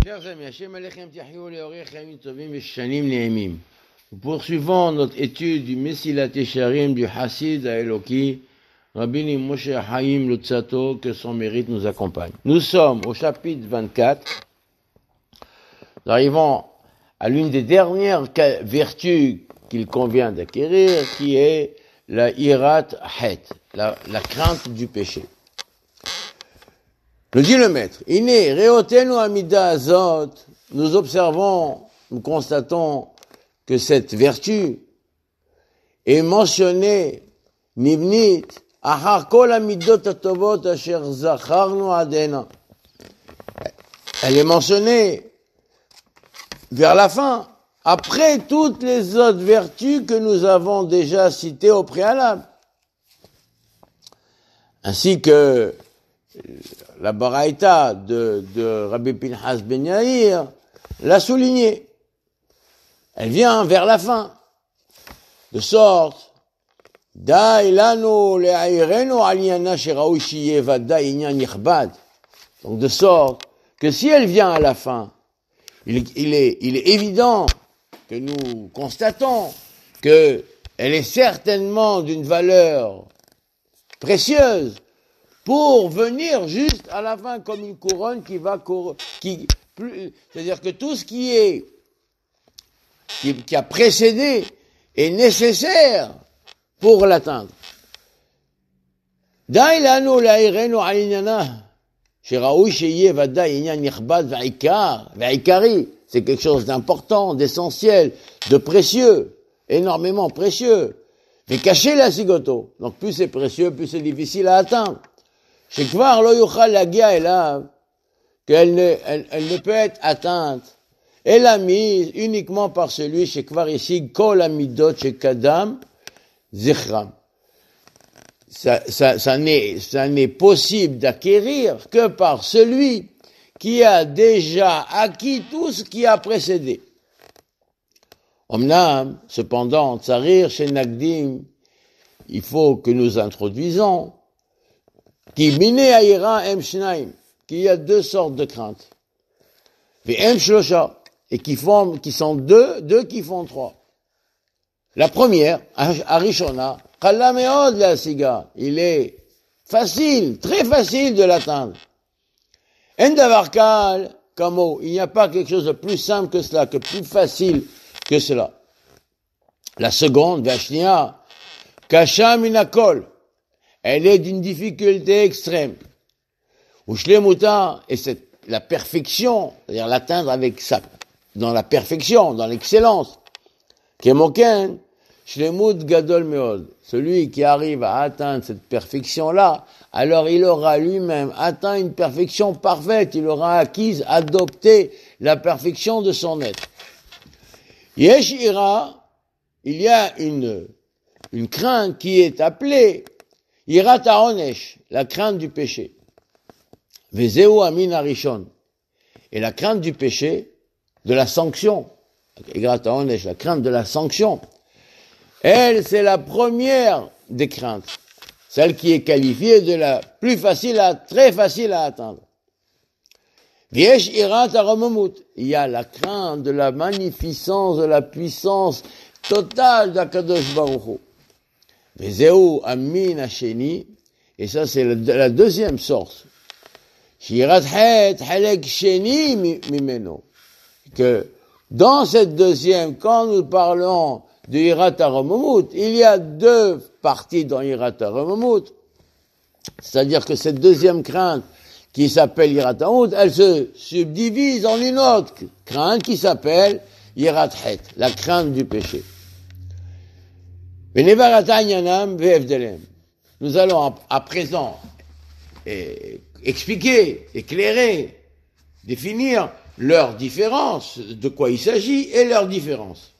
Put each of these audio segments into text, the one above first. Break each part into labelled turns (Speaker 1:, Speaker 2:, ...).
Speaker 1: Chers amis, Hashem Alechem Tiahiou Leorech Yamim Tovim Veshanim Ne'emim. Nous poursuivons notre étude du Mesilat Yesharim du Hassid Haeloki, Rabbi Moshe Chaim Lutzato, que son mérite nous accompagne. Nous sommes au chapitre 24. Nous arrivons à l'une des dernières vertus qu'il convient d'acquérir, qui est la Hirat Het, la crainte du péché. Le dit le maître, Iné, Reotenu Amida Azot, nous observons, nous constatons que cette vertu est mentionnée, Nivnit, Ahar Kol Amidot Atovot Asher Zacharnu Adena. Elle est mentionnée vers la fin, après toutes les autres vertus que nous avons déjà citées au préalable. Ainsi que la Baraïta de Rabbi Pinchas Ben Yair l'a souligné. Elle vient vers la fin. De sorte, Dai lanu le'airenu aliyana sheraou shiye vada inyan yichbad. Donc de sorte que si elle vient à la fin, il est évident que nous constatons que elle est certainement d'une valeur précieuse, pour venir juste à la fin comme une couronne c'est-à-dire que tout ce qui a précédé est nécessaire pour l'atteindre. C'est quelque chose d'important, d'essentiel, de précieux, énormément précieux. Mais cacher la sigoto. Donc plus c'est précieux, plus c'est difficile à atteindre. Shekvar lo yuchal lagia elav, qu'elle ne peut être atteinte, elle a mise uniquement par celui, Shekvar ici, kol amidot shekadam zichram. Ça n'est possible d'acquérir que par celui qui a déjà acquis tout ce qui a précédé. Omnam, cependant, tsarir shenagdim, il faut que nous introduisons qu'il y a deux sortes de craintes. Et qui sont deux qui font trois. La première, Arishona, il est facile, très facile de l'atteindre. Il n'y a pas quelque chose de plus simple que cela, que plus facile que cela. La seconde, Vashnia, Kasha minakol, elle est d'une difficulté extrême. Ushlemuta, et c'est la perfection, c'est-à-dire l'atteindre avec ça, dans la perfection, dans l'excellence. Kemoken, shlemut gadol meod. Celui qui arrive à atteindre cette perfection-là, alors il aura lui-même atteint une perfection parfaite, il aura acquis, adopté la perfection de son être. Yeshira, il y a une crainte qui est appelée Yirat ha'onesh, la crainte du péché. Vezeu amin harishon. Et la crainte du péché, de la sanction. Yirat ha'onesh, la crainte de la sanction. Elle, c'est la première des craintes. Celle qui est qualifiée de la plus facile très facile à atteindre. Viesh yirat ha'romomut. Il y a la crainte de la magnificence, de la puissance totale d'Akadosh Baruch Hu. Vezeu amin hasheni, et ça c'est la deuxième sorte. Shirat het halek sheni mimeno. Que dans cette deuxième, quand nous parlons de Yirat HaRomomut, il y a deux parties dans Yirat HaRomomut. C'est-à-dire que cette deuxième crainte qui s'appelle Yirat HaRomomut, elle se subdivise en une autre crainte qui s'appelle Yirat het, la crainte du péché. Nous allons à présent expliquer, éclairer, définir leurs différences, de quoi il s'agit, et leurs différences.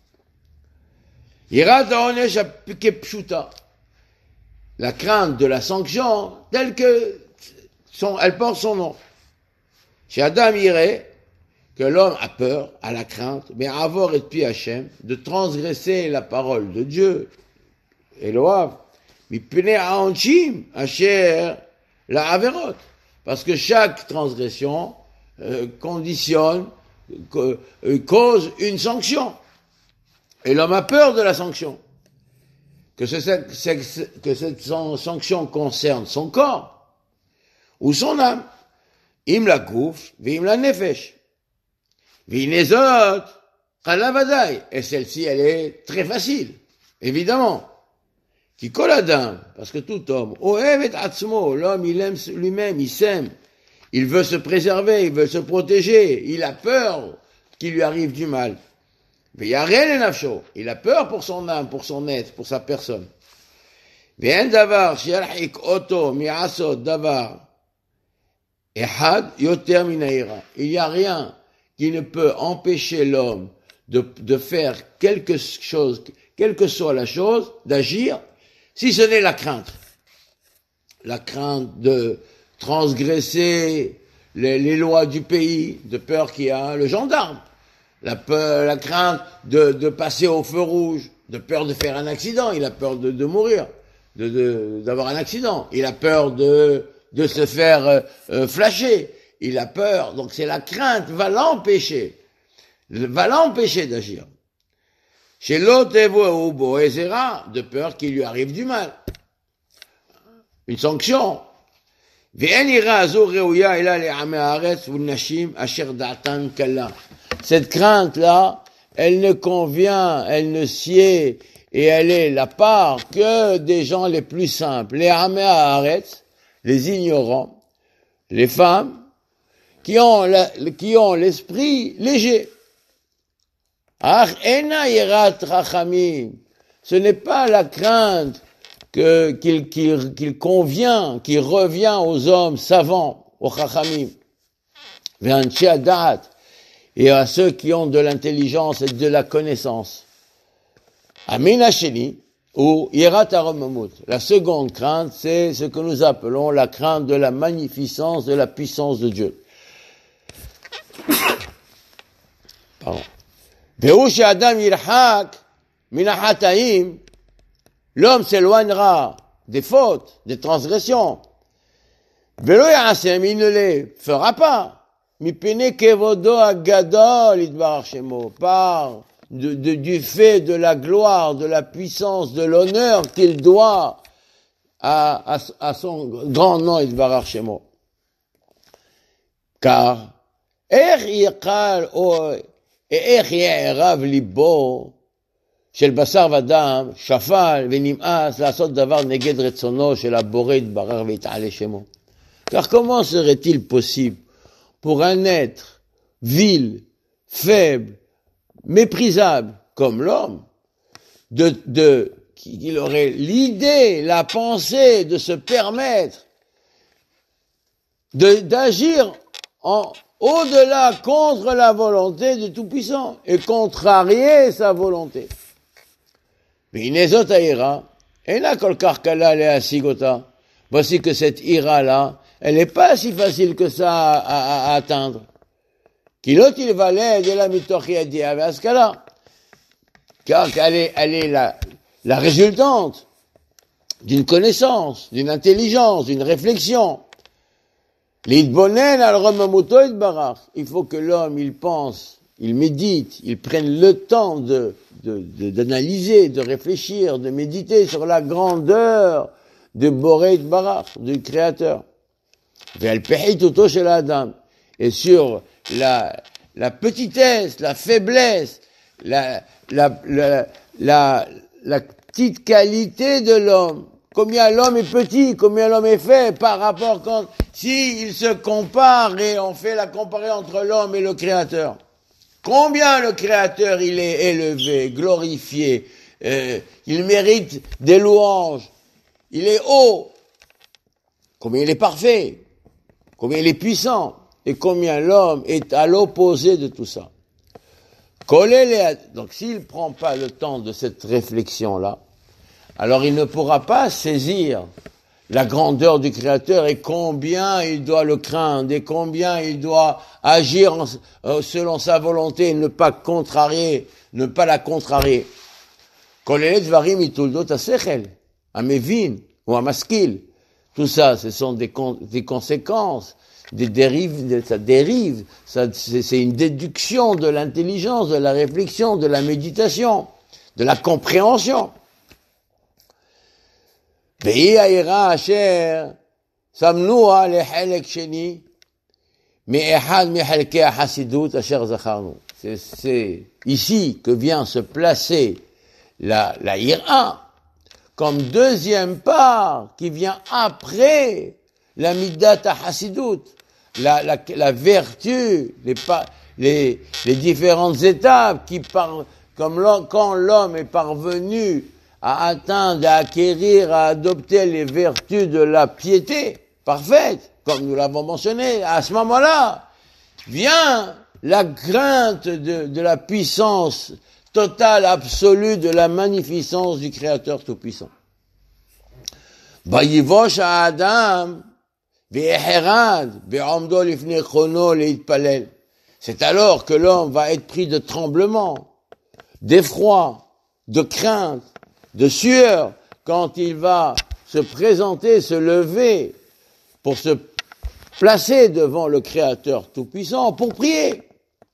Speaker 1: La crainte de la sanction, telle que elle porte son nom. Chez Adam irait que l'homme a peur, a la crainte, mais avor et pi Hachem, de transgresser la parole de Dieu, Eloav, mipnei ha'onshim asher la averot, parce que chaque transgression conditionne, cause une sanction. Et l'homme a peur de la sanction. Que cette sanction concerne son corps ou son âme. Im la gouf, v'im la nefesh. V'inezot, chalavadai. Et celle-ci, elle est très facile, évidemment. Qui kol adam, parce que tout homme, ohev et atzmo, l'homme, il aime lui-même, il s'aime. Il veut se préserver, il veut se protéger, il a peur qu'il lui arrive du mal. V'yarel et nafsho, il a peur pour son âme, pour son être, pour sa personne. V'en davar, shiarhik oto, mi'asot davar, ehad yoter minaira. Il n'y a rien qui ne peut empêcher l'homme de faire quelque chose, quelle que soit la chose, d'agir, si ce n'est la crainte. La crainte de transgresser les lois du pays, de peur qu'il y a le gendarme. La crainte de passer au feu rouge, de peur de faire un accident, il a peur de mourir, d'avoir un accident, il a peur de se faire flasher, il a peur, donc c'est la crainte va l'empêcher d'agir. Chez l'autre, de peur qu'il lui arrive du mal. Une sanction. Cette crainte-là, elle ne convient, elle ne sied, et elle est la part que des gens les plus simples, les Amé Haaretz, les ignorants, les femmes, qui ont l'esprit léger. Ce n'est pas la crainte qu'il convient, qui revient aux hommes savants, aux chachamim, et à ceux qui ont de l'intelligence et de la connaissance. Amin Hasheni, ou Yerat HaRomamut. La seconde crainte, c'est ce que nous appelons la crainte de la magnificence, de la puissance de Dieu. Pardon. L'homme s'éloignera des fautes, des transgressions. Il ne les fera pas. Par du fait de la gloire, de la puissance, de l'honneur qu'il doit à son grand nom, Yitbarach Shemo. Car, איך יערב ליבו של בשר ודם, שפל ונמאס לעשות דבר נגד רצונו של הבורא יתברך ויתעלה שמו. Car comment serait-il possible pour un être vil, faible, méprisable comme l'homme, qu'il aurait l'idée, la pensée de se permettre d'agir au-delà contre la volonté du Tout-Puissant et contrarier sa volonté. Voici que cette ira-là, elle n'est pas si facile que ça à atteindre. Car elle est la résultante d'une connaissance, d'une intelligence, d'une réflexion. Il faut que l'homme, il pense, il médite, il prenne le temps d'analyser, de réfléchir, de méditer sur la grandeur de Boré Yitbarach, du Créateur. Et sur la petitesse, la faiblesse, la petite qualité de l'homme. Combien l'homme est petit, combien l'homme est fait par rapport s'il se compare et on fait la comparaison entre l'homme et le Créateur. Combien le Créateur il est élevé, glorifié, il mérite des louanges, il est haut, combien il est parfait, combien il est puissant, et combien l'homme est à l'opposé de tout ça. Donc s'il ne prend pas le temps de cette réflexion-là, alors il ne pourra pas saisir la grandeur du Créateur et combien il doit le craindre et combien il doit agir selon sa volonté et ne pas la contrarier. Tout ça, ce sont des conséquences, c'est une déduction de l'intelligence, de la réflexion, de la méditation, de la compréhension. והיא היראה אשר סמנוה לחלק שני מאחד מחלקי החסידות אשר זכרנו. C'est ici que vient se placer la ira comme deuxième part qui vient après la midat hasidut, la vertu, les différentes étapes quand l'homme est parvenu à atteindre, à acquérir, à adopter les vertus de la piété parfaite, comme nous l'avons mentionné, à ce moment-là, vient la crainte de la puissance totale, absolue, de la magnificence du Créateur Tout-Puissant. Vayivosh ha'adam ve'eherad ve'amdo lifnei chono leitpalel. C'est alors que l'homme va être pris de tremblement, d'effroi, de crainte, de sueur, quand il va se présenter, se lever, pour se placer devant le Créateur Tout-Puissant, pour prier,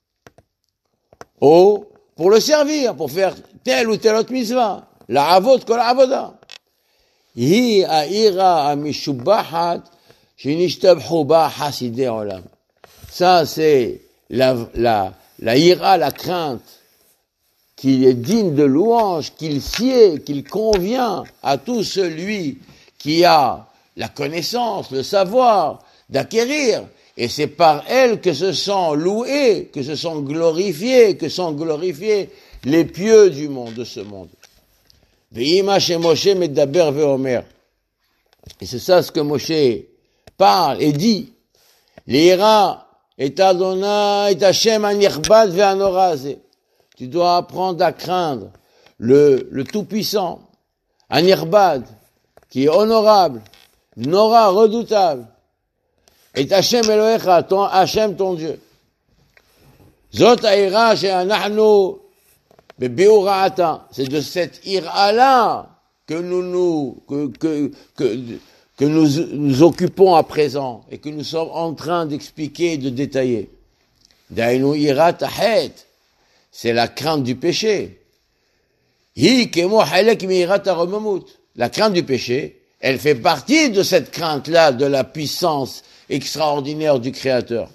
Speaker 1: ou pour le servir, pour faire telle ou telle autre mitzvah, la avot kol avoda. Hi ha'ira ha'mishubahat shenishtabhu ba hasidei olam. Ça, c'est la ira, la crainte, qu'il est digne de louange, qu'il sied, qu'il convient à tout celui qui a la connaissance, le savoir d'acquérir. Et c'est par elle que se sont loués, que se sont glorifiés, les pieux du monde, de ce monde. Ve'ima she Moshe medaber ve'omer. Et c'est ça ce que Moshe parle et dit. L'ira et Adonai et Hashem hanichbad ve'anora hazeh. Tu dois apprendre à craindre le Tout-Puissant, Anirbad, qui est honorable, Nora, redoutable, et Hashem Elohecha, Hashem ton Dieu. Zot ha'ira she'anachnu bebi'ura'ata. C'est de cette ira-là que nous occupons à présent et que nous sommes en train d'expliquer et de détailler. Dainu irat ha'et. C'est la crainte du péché. La crainte du péché, elle fait partie de cette crainte-là, de la puissance extraordinaire du Créateur.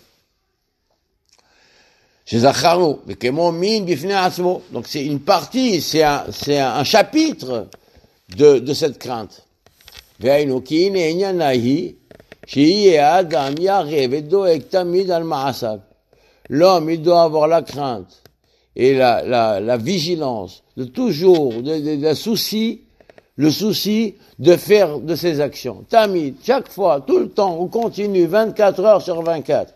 Speaker 1: Donc c'est une partie, c'est un chapitre de cette crainte. L'homme, il doit avoir la crainte et la vigilance, de toujours, le souci de faire de ses actions. Tamid, chaque fois, tout le temps, on continue, 24 heures sur 24.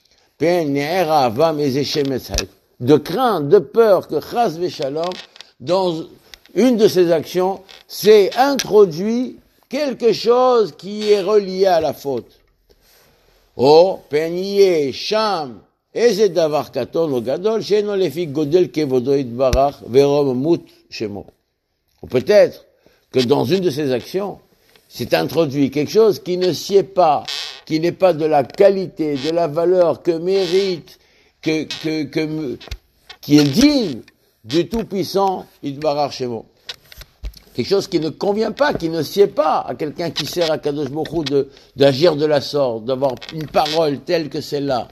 Speaker 1: De crainte, de peur que chas v'shalom, dans une de ses actions, c'est introduit quelque chose qui est relié à la faute. Oh, peniye, sham, איזה דבר קטון או גדול שאינו לפי גודל כבודו יתברך ורוממות שמו. Ou peut-être que dans une de ces actions, c'est introduit quelque chose qui ne sied pas, qui n'est pas de la qualité, de la valeur que mérite, qui est digne du Tout-Puissant Yitbarach Shemo. Quelque chose qui ne convient pas, qui ne sied pas à quelqu'un qui sert à Kadosh Baruch Hu d'agir de la sorte, d'avoir une parole telle que celle-là.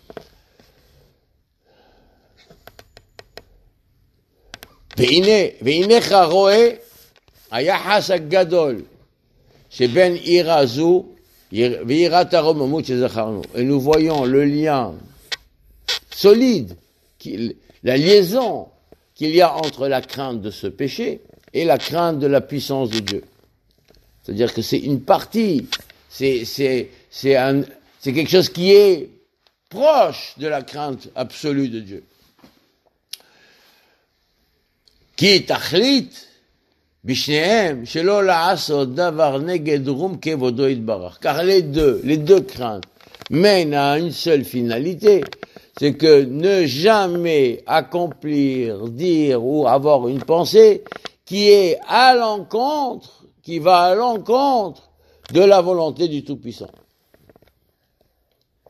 Speaker 1: והנך רואה היחס הגדול שבין עירה זו ויראת הרוממות שזכרנו. Et nous voyons le lien solide, la liaison qu'il y a entre la crainte de ce péché et la crainte de la puissance de Dieu. C'est-à-dire que c'est une partie, c'est quelque chose qui est proche de la crainte absolue de Dieu. כי תכלית בשניהם שלא לעשות דבר נגד רום כבודו יתברך. Car les deux craintes mènent à une seule finalité, c'est que ne jamais accomplir, dire ou avoir une pensée qui va à l'encontre de la volonté du Tout-Puissant.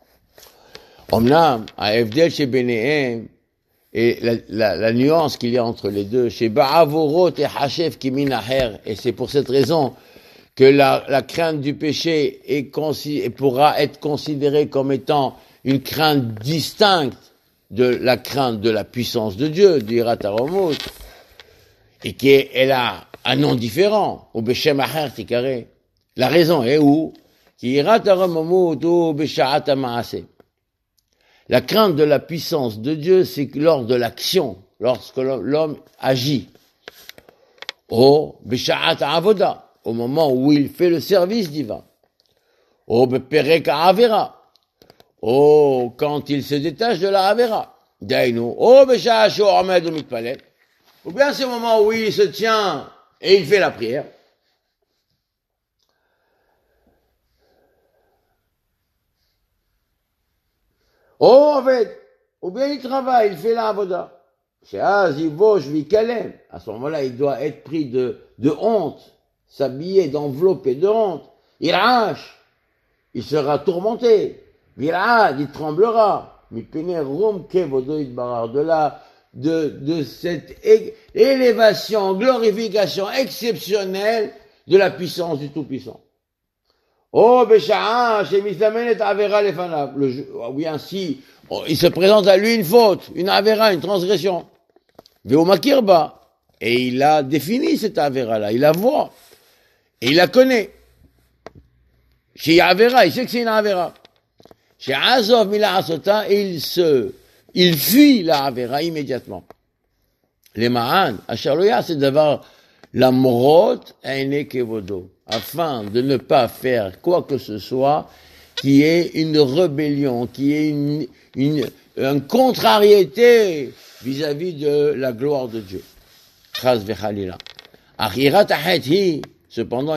Speaker 1: Omnam, à Evdel chez Benehem, et la nuance qu'il y a entre les deux, chez Ba'avorot et Hachef Kiminaher, et c'est pour cette raison que la crainte du péché pourra être considérée comme étant une crainte distincte de la crainte de la puissance de Dieu, du Yirat HaRomut, et elle a un nom différent, au Beshem Acher Tikare. La raison est où? Ki Yirat HaRomut ou Beshaat HaMaaseh. La crainte de la puissance de Dieu, c'est lors de l'action, lorsque l'homme agit. Oh, Besha'at Avoda, au moment où il fait le service divin. Oh, Beperek Avera. Oh, quand il se détache de la Avera. Dainu. Oh, Besha'at Sho'amed ou Mitpalel. Ou bien c'est au moment où il se tient et il fait la prière. Oh, en fait, ou bien il travaille, il fait la avoda. À ce moment-là, il doit être pris de honte, s'habiller, d'envelopper de honte. Il hache, il sera tourmenté. Il tremblera. De cette élévation, glorification exceptionnelle de la puissance du Tout-Puissant. Oh, Bécha'a, chez Mislamenet Avera Lefanav. Oui, ainsi, il se présente à lui une faute, une Avera, une transgression. Veomakirba. Et il a défini cette Avera-là, il la voit. Et il la connaît. Chez Avera, il sait que c'est une Avera. Chez Azov Mila Asota, il fuit la Avera immédiatement. Les Ma'an, Acharloya, c'est d'avoir la morot aine kevodo, afin de ne pas faire quoi que ce soit qui est une rébellion, qui est une contrariété vis-à-vis de la gloire de Dieu. Chaz vechalila. Cependant,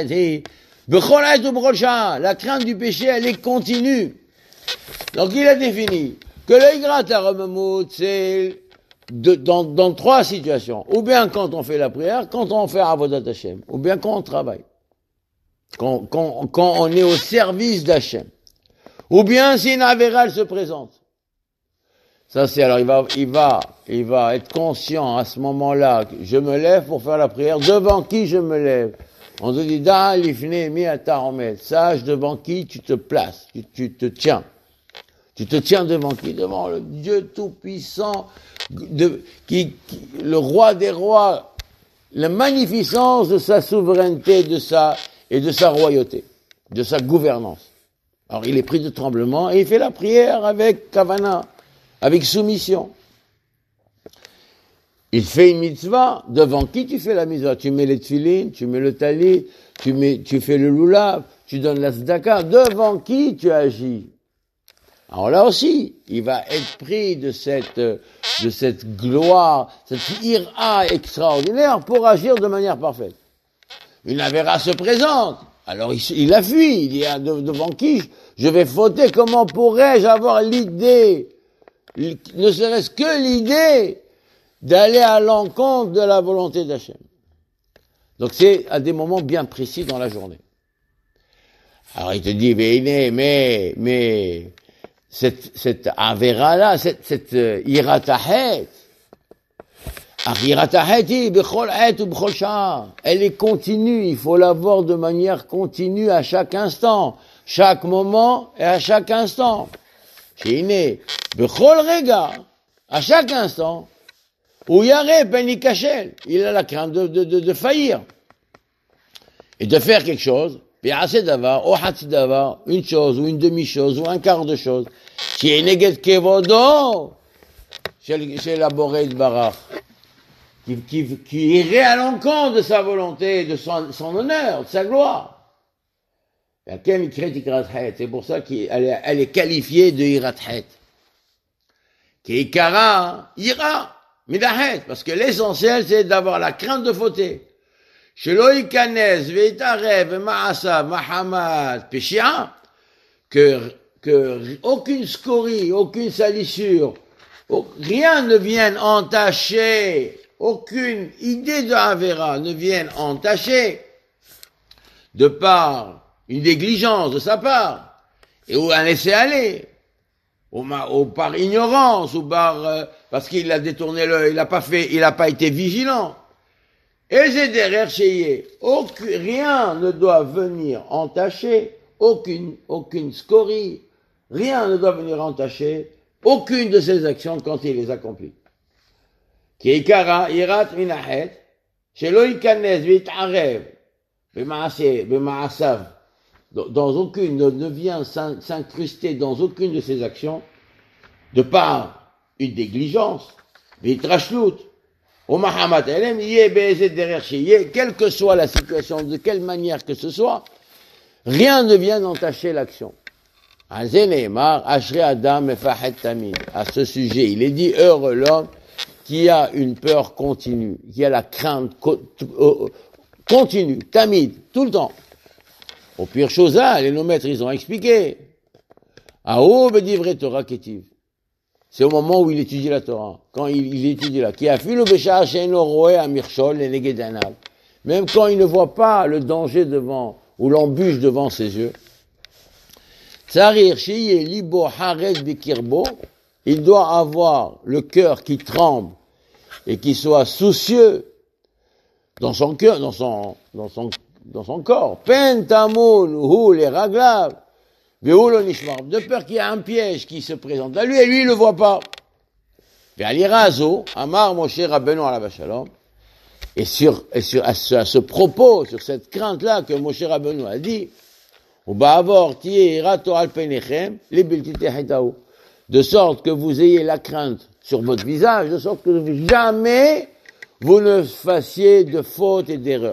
Speaker 1: la crainte du péché, elle est continue. Donc il a défini que le Yirat HaRomut, c'est dans trois situations. Ou bien quand on fait la prière, quand on fait Avodat Hashem, ou bien quand on travaille. Quand on est au service d'Hashem. Ou bien si une Avera, elle se présente. Ça c'est, alors il va être conscient à ce moment-là, je me lève pour faire la prière, devant qui je me lève? On se dit, da lifne mi ata omed, sage devant qui tu te places, tu te tiens. Tu te tiens devant qui? Devant le Dieu Tout-Puissant, le roi des rois, la magnificence de sa souveraineté, et de sa royauté, de sa gouvernance. Alors il est pris de tremblement et il fait la prière avec kavana, avec soumission. Il fait une mitzvah, devant qui tu fais la mitzvah? Tu mets les tefilines, tu mets le talit, tu fais le lulav, tu donnes la tzedaka, devant qui tu agis? Alors là aussi, il va être pris de cette gloire, cette ira extraordinaire pour agir de manière parfaite. Une Avera se présente, alors il a fui, il dit devant qui je vais fauter, comment pourrais-je avoir l'idée, ne serait-ce que l'idée, d'aller à l'encontre de la volonté d'Hachem. Donc c'est à des moments bien précis dans la journée. Alors il te dit, mais cette Avera-là, cette Yirat HaChet, elle est continue, il faut la voir de manière continue à chaque instant, chaque moment et à chaque instant. À chaque instant, où Yaré Benikachel, il a la crainte de faillir et de faire quelque chose, puis assez d'avoir, ou hati d'avoir, une chose ou une demi-chose ou un quart de chose, qui est neged kevodo, chez la Boré de Barach, qui irait à l'encontre de sa volonté, de son honneur, de sa gloire. C'est pour ça qu'elle est qualifiée de Yirat Het. Qui est Ikara, Ira, Midahet, parce que l'essentiel c'est d'avoir la crainte de fauter. Shelo Ikanes, Veitarev, Ma'asa, Mahamad, Peshia, que aucune scorie, aucune salissure, rien ne vienne entacher, aucune idée de Avera ne vienne entacher, de par une négligence de sa part, ou un laisser-aller, ou par ignorance, ou par, parce qu'il a détourné il a pas été vigilant. Et j'ai derrière chez rien ne doit venir entacher, aucune scorie, rien ne doit venir entacher aucune de ses actions quand il les accomplit. Qui ikara irat minahet, shelo ikanes vitarev, bemaasav, dans aucune, ne vient s'incruster dans aucune de ses actions, de par une négligence, vitrashlut, au Mahamat Elem, quelle que soit la situation, de quelle manière que ce soit, rien ne vient entacher l'action. À ce sujet, il est dit, heureux l'homme qui a une peur continue, qui a la crainte continue, tamide, tout le temps. Au pire chose là, les nos maîtres, ils ont expliqué. C'est au moment où il étudie la Torah. Quand il étudie là. Même quand il ne voit pas le danger devant, ou l'embûche devant ses yeux. Il doit avoir le cœur qui tremble et qui soit soucieux dans son cœur, dans son corps. Pentamoun ou les raglav. De peur qu'il y ait un piège qui se présente à lui, et lui, il ne le voit pas. Amar Moshe Rabbeinu alav shalom, et à ce propos, sur cette crainte-là que Moshe Rabbeinu a dit, de sorte que vous ayez la crainte sur votre visage, de sorte que jamais vous ne fassiez de fautes et d'erreurs.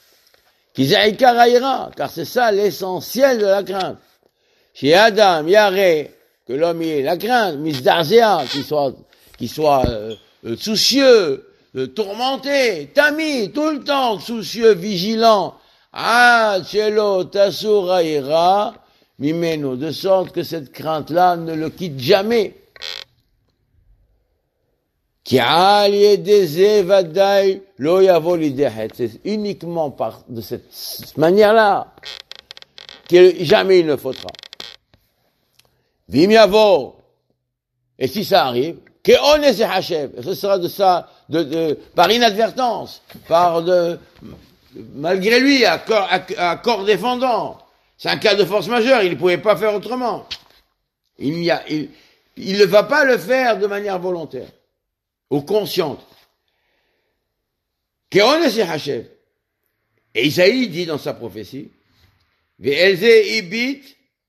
Speaker 1: Car c'est ça l'essentiel de la crainte. Chez Adam, Yaré, que l'homme ait la crainte, Misdarzéa, qu'il soit soucieux, tourmenté, tami, tout le temps, soucieux, vigilant, Chelo, Tasuraïra, Mimeno, de sorte que cette crainte-là ne le quitte jamais. C'est uniquement de cette manière-là que jamais il ne faudra. Vimiavo, et si ça arrive, que on est ce sera de ça, par inadvertance, malgré lui, à corps défendant. C'est un cas de force majeure, il ne pouvait pas faire autrement. Il ne va pas le faire de manière volontaire, ou consciente. Que on est et Isaïe dit dans sa prophétie, Ve'elze ibit,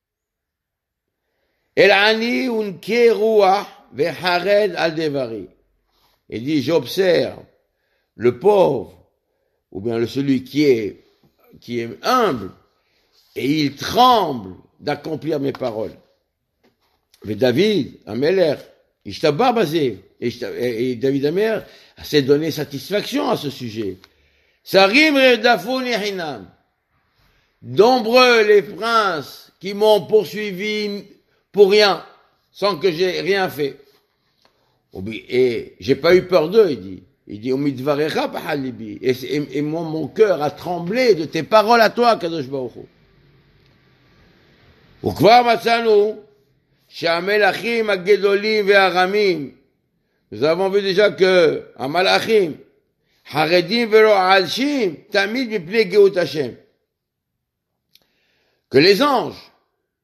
Speaker 1: El-ani unke ruach ve'hared al devari. Il dit, j'observe le pauvre, ou bien celui qui est humble, et il tremble d'accomplir mes paroles. Mais David, Améler, Ishtabar basé, et David Améler s'est donné satisfaction à ce sujet. Sarim redafun hinam. Nombreux les princes qui m'ont poursuivi pour rien, sans que j'ai rien fait. Et j'ai pas eu peur d'eux, il dit. Il dit, et moi, mon cœur a tremblé de tes paroles à toi, Kadosh Baruch Hu. וכבר מצאנו שהמלאכים הגדולים והרמים, nous avons vu déjà que המלאכים, חרדים ורועשים, תמיד מפני גאות השם. Que les anges,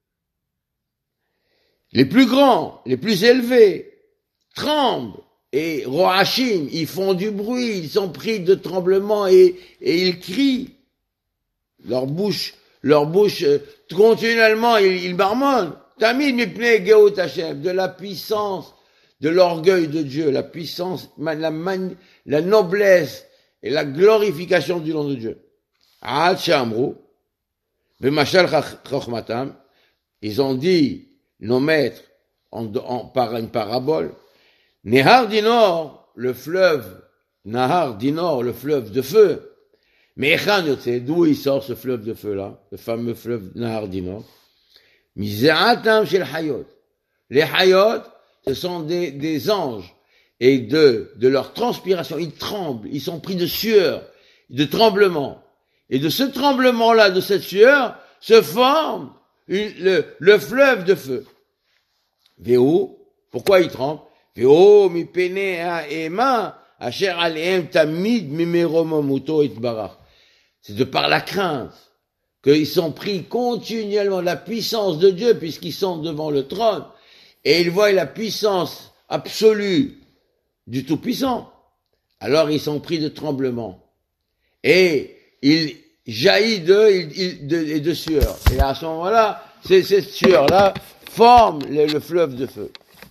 Speaker 1: les plus grands, les plus élevés, tremblent, et roachim, ils font du bruit, ils sont pris de tremblement et ils crient. Leur bouche, continuellement, ils marmonnent. Tamid mipnei geut Hashem, de la puissance, de l'orgueil de Dieu, la puissance, la noblesse et la glorification du nom de Dieu. Ad Shamru, b'mashal chokhmatam, ils ont dit, nos maîtres, par une parabole, Nehar Dinor, le fleuve, Nahar Dinor, le fleuve de feu. Mais d'où il sort ce fleuve de feu-là, le fameux fleuve Nahar Dinor? Mize'atam shel Hayot. Les Hayot, ce sont des anges. Et de leur transpiration, ils tremblent, ils sont pris de sueur, de tremblement. Et de ce tremblement-là, de cette sueur, se forme le fleuve de feu. Véhu, pourquoi il tremble? Véhu, mi pene ha'ema, asher alehem tamid mimeromamuto itbarach. C'est de par la crainte qu'ils sont pris continuellement de la puissance de Dieu puisqu'ils sont devant le trône et ils voient la puissance absolue du Tout-Puissant. Alors ils sont pris de tremblement et il jaillit de sueur. Et à ce moment-là, cette sueur-là forme le fleuve de feu.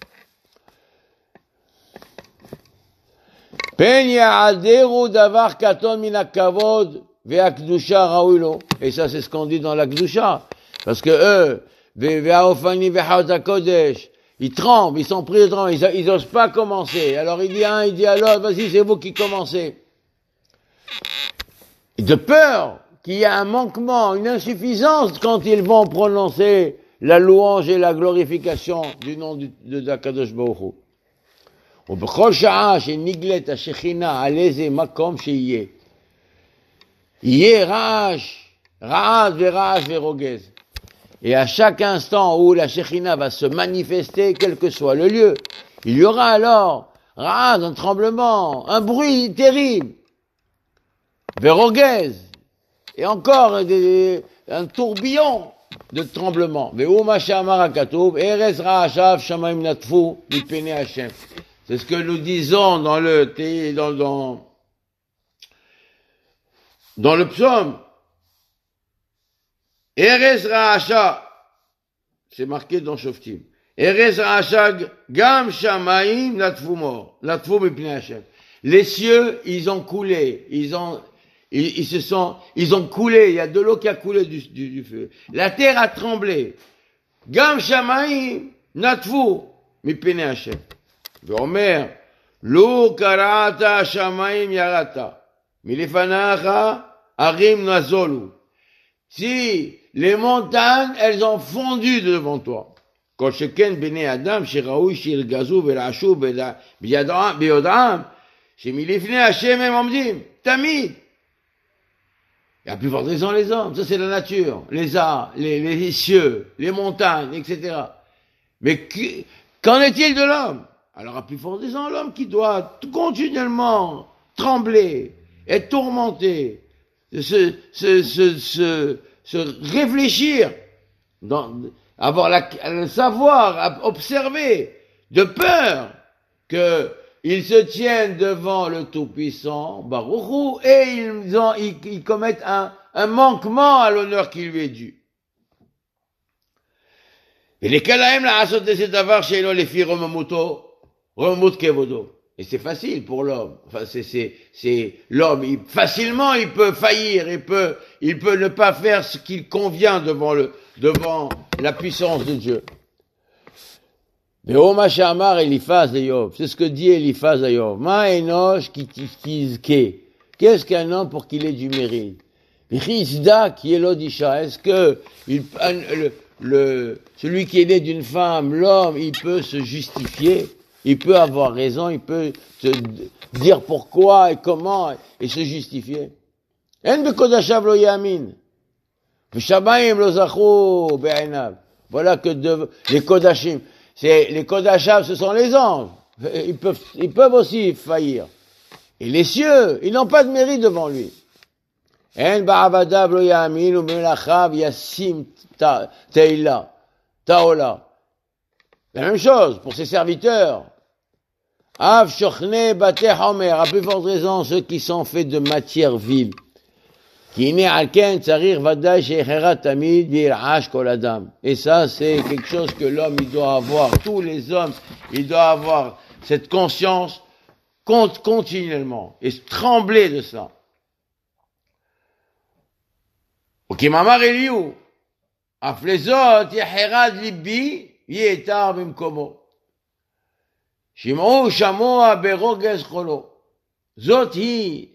Speaker 1: Et ça, c'est ce qu'on dit dans la Kdusha. Parce que eux, ils tremblent, ils sont pris de tremblement, ils osent pas commencer. Alors il dit à un, il dit à l'autre, vas-y, c'est vous qui commencez. De peur qu'il y ait un manquement, une insuffisance quand ils vont prononcer la louange et la glorification du nom de Akadosh Baruch Hu. ובכל שעה שנגלית השכינה על איזה מקום שיהיה, יהיה רעד ורעש ורוגז. Et à chaque instant où la Shekhinah va se manifester, quel que soit le lieu, il y aura alors ra'ad, un tremblement, un bruit terrible, verogez, et encore un tourbillon de tremblement. Ve'u ma she'amar hakatuv, erez ra'ashav shamayim natfu mipnei Hashem. C'est ce que nous disons dans le psaume. Erez Ra'asha, c'est marqué dans Shoftim. Erez Ra'asha gam shamayim natfu mor, natfu mipnei Hashem. Les cieux, ils ont coulé, ils ont coulé, il y a de l'eau qui a coulé du feu. La terre a tremblé. Gam shamayim natfu mipnei Hashem. ואומר, לו קראת השמיים ירדת, מלפניך ערים נזולו. Si les montagnes, elles ont fondu devant toi. כל שכן בני אדם שראוי שירגזו ורעשו ביודעם, שמלפני השם הם עומדים, תמיד. Il y a plus forte raison les hommes, ça c'est la nature, les arts, les cieux, les montagnes, etc. Mais qu'en est-il de l'homme? Alors, à plus forte raison, l'homme qui doit continuellement trembler, être tourmenté, se réfléchir, avoir le savoir, observer, de peur qu'ils se tiennent devant le Tout-Puissant, Baruch Hu, et ils commettent un manquement à l'honneur qui lui est dû. Et les kalaim la asot de cet avar chez les filles romamuto, et c'est facile pour l'homme. Enfin, c'est l'homme. Facilement, il peut faillir. Il peut ne pas faire ce qu'il convient devant la puissance de Dieu. Mais Oma Shamar Eliphaz de Yov. C'est ce que dit Eliphaz de Yov. Ma enosh ki qu'est-ce qu'un homme pour qu'il ait du mérite? Rizda qui est l'odisha. Est-ce que celui qui est né d'une femme, l'homme, il peut se justifier? Il peut avoir raison, il peut te dire pourquoi et comment et se justifier. En bekodashav lo yamin, v'shamayim lo zachu be'einav. Voilà que les kodashim, les kodashav, ce sont les anges. Ils peuvent aussi faillir. Et les cieux, ils n'ont pas de mérite devant lui. En ba'avadav lo yamin ou melachav yasim ta'ola. La même chose pour ses serviteurs. Av shochne bate homer, à plus forte raison, ceux qui sont faits de matière vile. Qui n'est alken tsarir vaday shecherat tamid yirash kol adam. Et ça, c'est quelque chose que l'homme, il doit avoir, tous les hommes, il doit avoir cette conscience continuellement, et trembler de ça. Ok, mamar Eliou, aflezot yecherad libi, yetar bimkomo. שמעו שמוע ברוגז חולו. זאת היא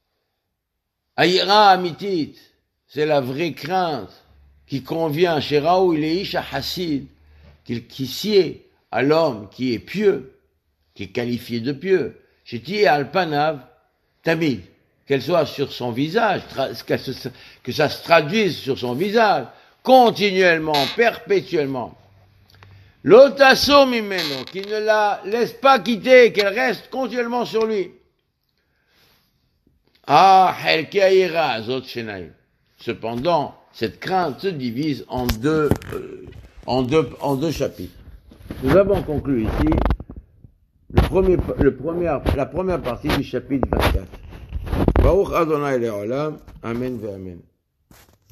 Speaker 1: היראה האמיתית, c'est la vraie crainte qui convient chez Raoul Leisha Hassid, qui sied à l'homme qui est pieux, qui est qualifié de pieux. Chez Tié Alpanav, Tamid, qu'elle soit sur son visage, que ça se traduise sur son visage, continuellement, perpétuellement. L'otasso mimeno, qui ne la laisse pas quitter, qu'elle reste continuellement sur lui. Ah, helkeaïra azot shenaim. Cependant, cette crainte se divise en deux chapitres. Nous avons conclu ici la première partie du chapitre 24. Baruch Adonai Le'olam, Amen ve'Amen.